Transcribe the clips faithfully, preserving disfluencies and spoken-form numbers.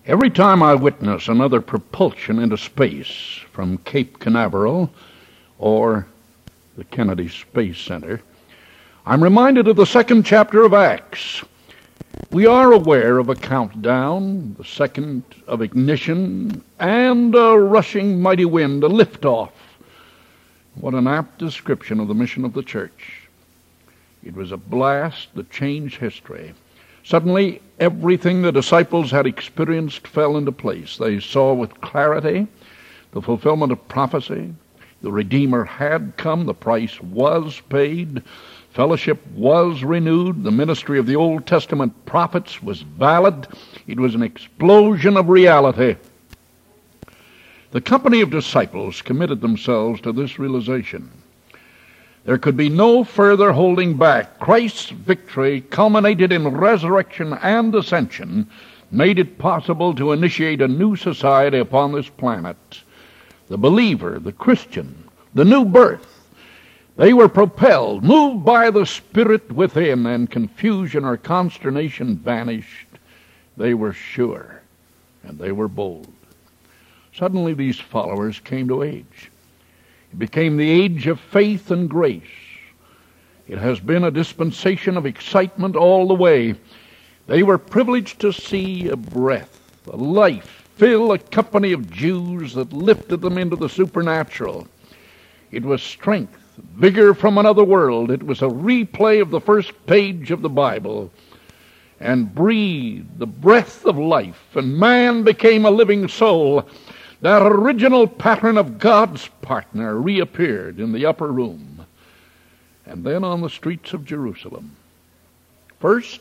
Every time I witness another propulsion into space from Cape Canaveral or the Kennedy Space Center, I'm reminded of the second chapter of Acts. We are aware of a countdown, the second of ignition, and a rushing mighty wind, a liftoff. What an apt description of the mission of the church. It was a blast that changed history. Suddenly, everything the disciples had experienced fell into place. They saw with clarity the fulfillment of prophecy. The Redeemer had come. The price was paid. Fellowship was renewed. The ministry of the Old Testament prophets was valid. It was an explosion of reality. The company of disciples committed themselves to this realization. There could be no further holding back. Christ's victory, culminated in resurrection and ascension, made it possible to initiate a new society upon this planet. The believer, the Christian, the new birth, they were propelled, moved by the Spirit within, and confusion or consternation vanished. They were sure, and they were bold. Suddenly these followers came to age. It became the age of faith and grace. It has been a dispensation of excitement all the way. They were privileged to see a breath, a life, fill a company of Jews that lifted them into the supernatural. It was strength, vigor from another world. It was a replay of the first page of the Bible, and breathed the breath of life, and man became a living soul. That original pattern of God's partner reappeared in the upper room, and then on the streets of Jerusalem. First,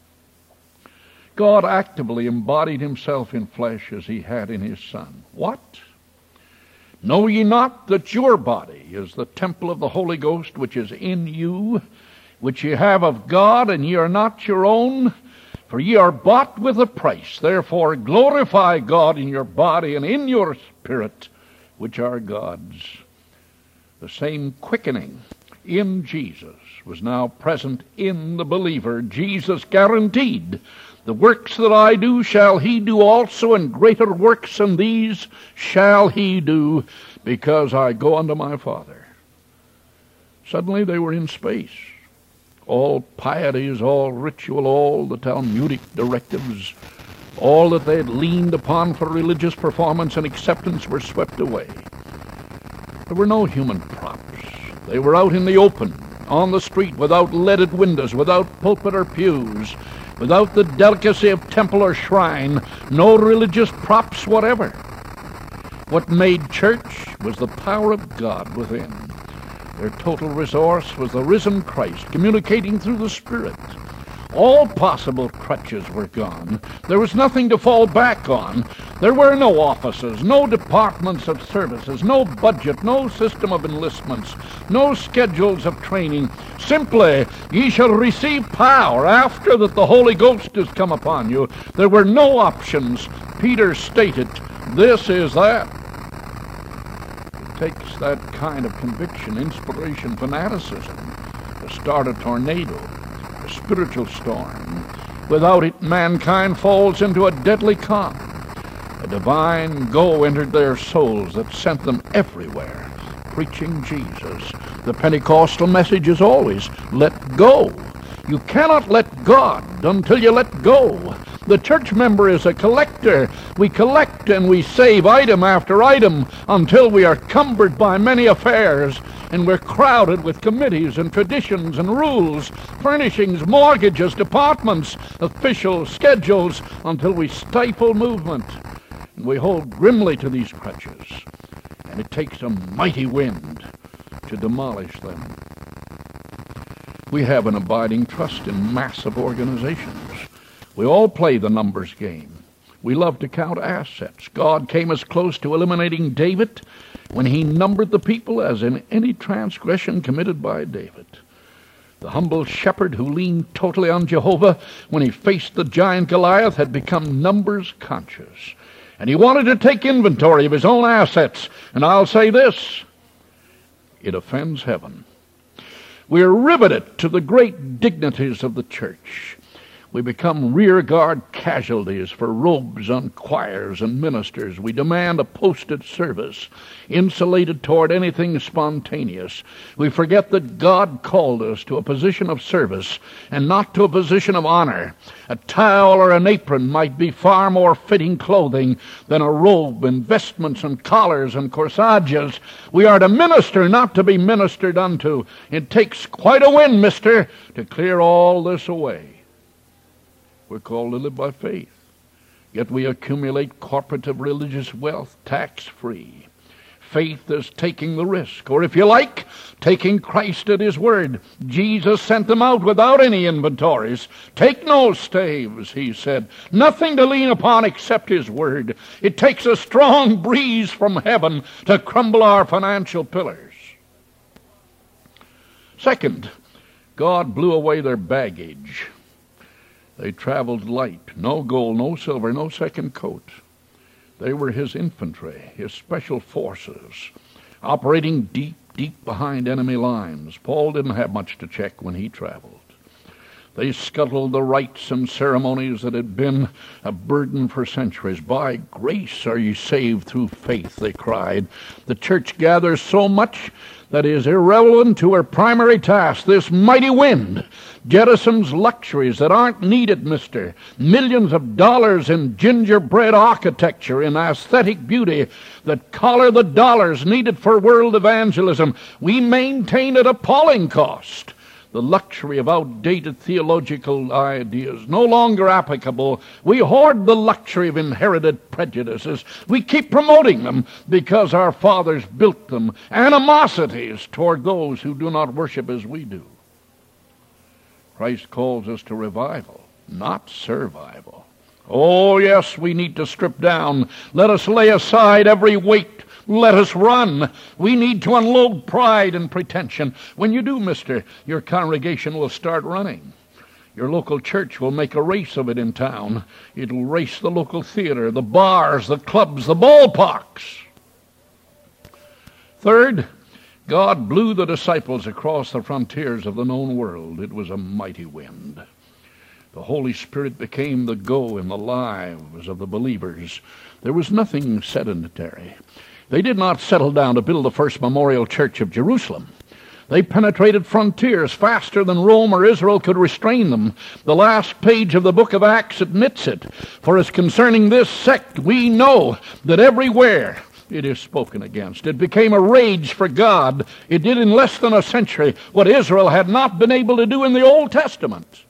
God actively embodied himself in flesh as he had in his Son. What? Know ye not that your body is the temple of the Holy Ghost which is in you, which ye have of God, and ye are not your own? For ye are bought with a price. Therefore glorify God in your body and in your spirit, which are God's. The same quickening in Jesus was now present in the believer. Jesus guaranteed, the works that I do shall he do also, and greater works than these shall he do, because I go unto my Father. Suddenly they were in space. All pieties, all ritual, all the Talmudic directives, all that they had leaned upon for religious performance and acceptance were swept away. There were no human props. They were out in the open, on the street, without leaded windows, without pulpit or pews, without the delicacy of temple or shrine, no religious props whatever. What made church was the power of God within. Their total resource was the risen Christ, communicating through the Spirit. All possible crutches were gone. There was nothing to fall back on. There were no offices, no departments of services, no budget, no system of enlistments, no schedules of training. Simply, ye shall receive power after that the Holy Ghost is come upon you. There were no options. Peter stated, this is that. Takes that kind of conviction, inspiration, fanaticism to start a tornado, a spiritual storm. Without it, mankind falls into a deadly calm. A divine go entered their souls that sent them everywhere, preaching Jesus. The Pentecostal message is always, let go. You cannot let God until you let go. The church member is a collector. We collect and we save item after item until we are cumbered by many affairs, and we're crowded with committees and traditions and rules, furnishings, mortgages, departments, official schedules, until we stifle movement. And we hold grimly to these crutches, and it takes a mighty wind to demolish them. We have an abiding trust in massive organizations. We all play the numbers game. We love to count assets. God came as close to eliminating David when he numbered the people as in any transgression committed by David. The humble shepherd who leaned totally on Jehovah when he faced the giant Goliath had become numbers conscious. And he wanted to take inventory of his own assets. And I'll say this, it offends heaven. We're riveted to the great dignities of the church. We become rear-guard casualties for robes on choirs and ministers. We demand a posted service, insulated toward anything spontaneous. We forget that God called us to a position of service and not to a position of honor. A towel or an apron might be far more fitting clothing than a robe and vestments and collars and corsages. We are to minister, not to be ministered unto. It takes quite a wind, mister, to clear all this away. We're called to live by faith, yet we accumulate corporative religious wealth tax-free. Faith is taking the risk, or if you like, taking Christ at his word. Jesus sent them out without any inventories. Take no staves, he said. Nothing to lean upon except his word. It takes a strong breeze from heaven to crumble our financial pillars. Second, God blew away their baggage. They traveled light, no gold, no silver, no second coat. They were his infantry, his special forces, operating deep, deep behind enemy lines. Paul didn't have much to check when he traveled. They scuttled the rites and ceremonies that had been a burden for centuries. By grace are ye saved through faith, they cried. The church gathers so much that is irrelevant to her primary task. This mighty wind jettisons luxuries that aren't needed, mister. Millions of dollars in gingerbread architecture, in aesthetic beauty that collar the dollars needed for world evangelism. We maintain at appalling cost the luxury of outdated theological ideas, no longer applicable. We hoard the luxury of inherited prejudices. We keep promoting them because our fathers built them. Animosities toward those who do not worship as we do. Christ calls us to revival, not survival. Oh, yes, we need to strip down. Let us lay aside every weight. Let us run. We need to unload pride and pretension. When you do, mister, your congregation will start running. Your local church will make a race of it in town. It'll race the local theater, the bars, the clubs, the ballparks. Third, God blew the disciples across the frontiers of the known world. It was a mighty wind. The Holy Spirit became the go in the lives of the believers. There was nothing sedentary. They did not settle down to build the first memorial church of Jerusalem. They penetrated frontiers faster than Rome or Israel could restrain them. The last page of the book of Acts admits it. For as concerning this sect, we know that everywhere it is spoken against. It became a rage for God. It did in less than a century what Israel had not been able to do in the Old Testament.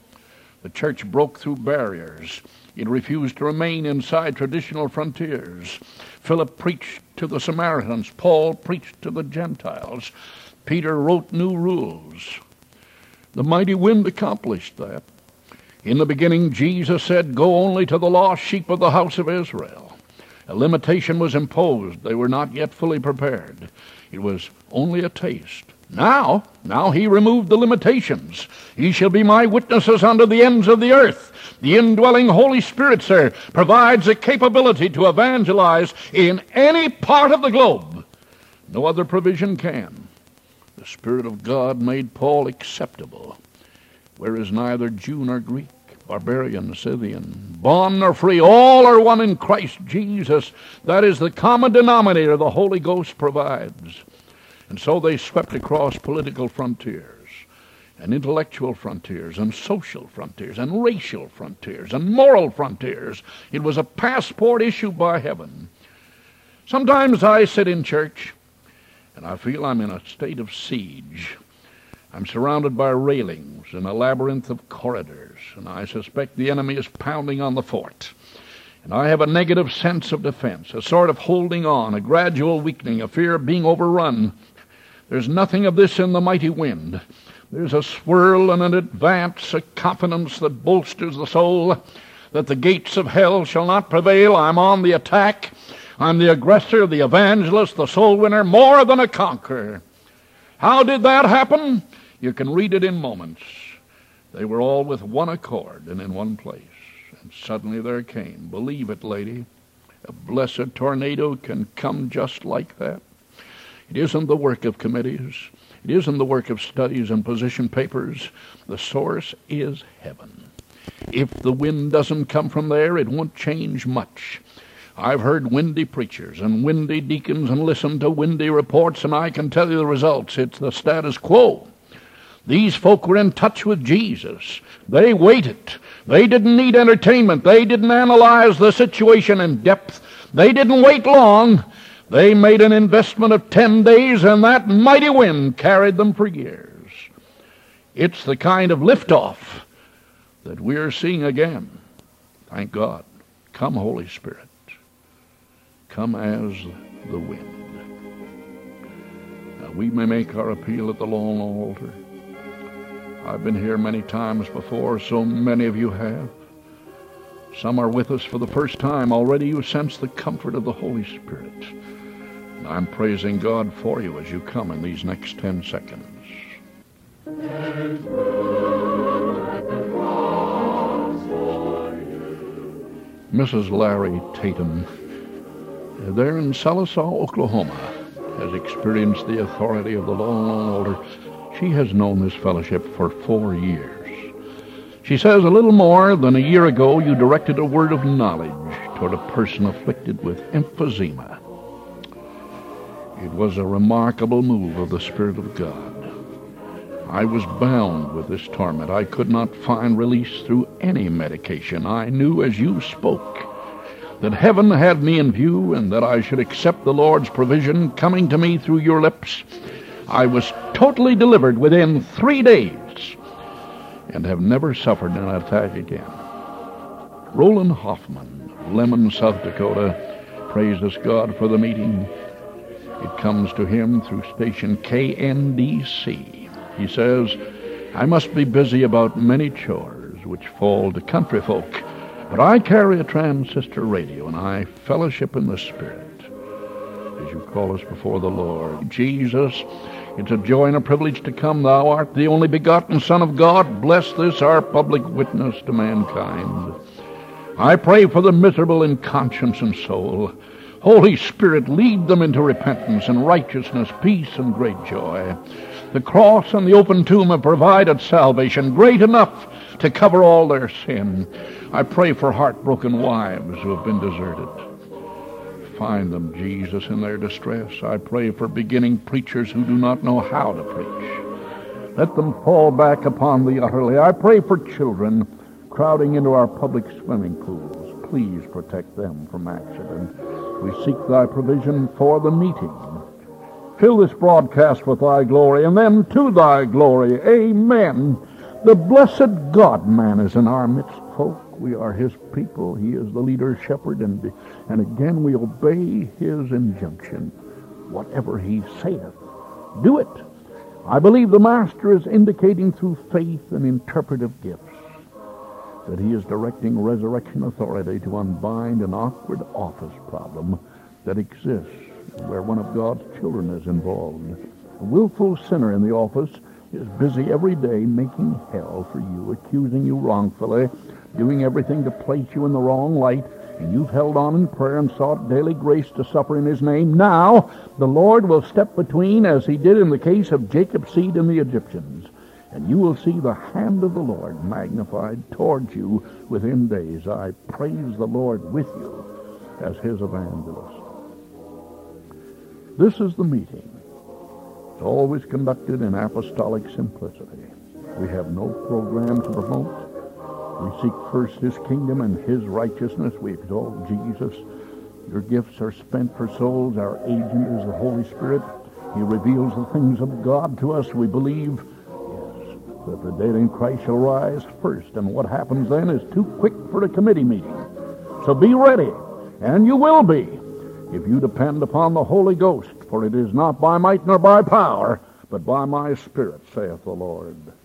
The church broke through barriers. It refused to remain inside traditional frontiers. Philip preached to the Samaritans. Paul preached to the Gentiles. Peter wrote new rules. The mighty wind accomplished that. In the beginning, Jesus said, "Go only to the lost sheep of the house of Israel." A limitation was imposed. They were not yet fully prepared. It was only a taste. Now, now he removed the limitations. Ye shall be my witnesses unto the ends of the earth. The indwelling Holy Spirit, sir, provides the capability to evangelize in any part of the globe. No other provision can. The Spirit of God made Paul acceptable, whereas neither Jew nor Greek, barbarian, Scythian, bond nor free, all are one in Christ Jesus. That is the common denominator the Holy Ghost provides. And so they swept across political frontiers, and intellectual frontiers, and social frontiers, and racial frontiers, and moral frontiers. It was a passport issued by heaven. Sometimes I sit in church, and I feel I'm in a state of siege. I'm surrounded by railings and a labyrinth of corridors, and I suspect the enemy is pounding on the fort. And I have a negative sense of defense, a sort of holding on, a gradual weakening, a fear of being overrun. There's nothing of this in the mighty wind. There's a swirl and an advance, a confidence that bolsters the soul, that the gates of hell shall not prevail. I'm on the attack. I'm the aggressor, the evangelist, the soul winner, more than a conqueror. How did that happen? You can read it in moments. They were all with one accord and in one place. And suddenly there came, believe it, lady, a blessed tornado can come just like that. It isn't the work of committees. It isn't the work of studies and position papers. The source is heaven. If the wind doesn't come from there, it won't change much. I've heard windy preachers and windy deacons and listened to windy reports, and I can tell you the results. It's the status quo. These folk were in touch with Jesus. They waited. They didn't need entertainment. They didn't analyze the situation in depth. They didn't wait long. They made an investment of ten days, and that mighty wind carried them for years. It's the kind of liftoff that we're seeing again. Thank God. Come, Holy Spirit. Come as the wind. Now, we may make our appeal at the long altar. I've been here many times before, so many of you have. Some are with us for the first time. Already you sense the comfort of the Holy Spirit. And I'm praising God for you as you come in these next ten seconds. Missus Larry Tatum, there in Sallisaw, Oklahoma, has experienced the authority of the long, long altar. She has known this fellowship for four years. She says a little more than a year ago you directed a word of knowledge toward a person afflicted with emphysema. It was a remarkable move of the Spirit of God. I was bound with this torment. I could not find release through any medication. I knew as you spoke that heaven had me in view and that I should accept the Lord's provision coming to me through your lips. I was totally delivered within three days and have never suffered an attack again. Roland Hoffman of Lemon, South Dakota, praises God for the meeting. It comes to him through station K N D C. He says, I must be busy about many chores which fall to country folk, but I carry a transistor radio and I fellowship in the Spirit. As you call us before the Lord, Jesus, it's a joy and a privilege to come. Thou art the only begotten Son of God. Bless this, our public witness to mankind. I pray for the miserable in conscience and soul. Holy Spirit, lead them into repentance and righteousness, peace and great joy. The cross and the open tomb have provided salvation great enough to cover all their sin. I pray for heartbroken wives who have been deserted. Find them, Jesus, in their distress. I pray for beginning preachers who do not know how to preach. Let them fall back upon the utterly. I pray for children crowding into our public swimming pools. Please protect them from accident. We seek thy provision for the meeting. Fill this broadcast with thy glory, and then to thy glory. Amen. The blessed God-man is in our midst, folk. We are his people. He is the leader, shepherd, and, and again we obey his injunction. Whatever he saith, do it. I believe the Master is indicating through faith and interpretive gifts that he is directing resurrection authority to unbind an awkward office problem that exists where one of God's children is involved. A willful sinner in the office is busy every day making hell for you, accusing you wrongfully, doing everything to place you in the wrong light, and you've held on in prayer and sought daily grace to suffer in his name. Now the Lord will step between, as he did in the case of Jacob's seed and the Egyptians, and you will see the hand of the Lord magnified towards you within days. I praise the Lord with you as his evangelist. This is the meeting. It's always conducted in apostolic simplicity. We have no program to promote. We seek first his kingdom and his righteousness. We exalt Jesus. Your gifts are spent for souls. Our agent is the Holy Spirit. He reveals the things of God to us. We believe, yes, that the dead in Christ shall rise first. And what happens then is too quick for a committee meeting. So be ready, and you will be, if you depend upon the Holy Ghost. For it is not by might nor by power, but by my Spirit, saith the Lord.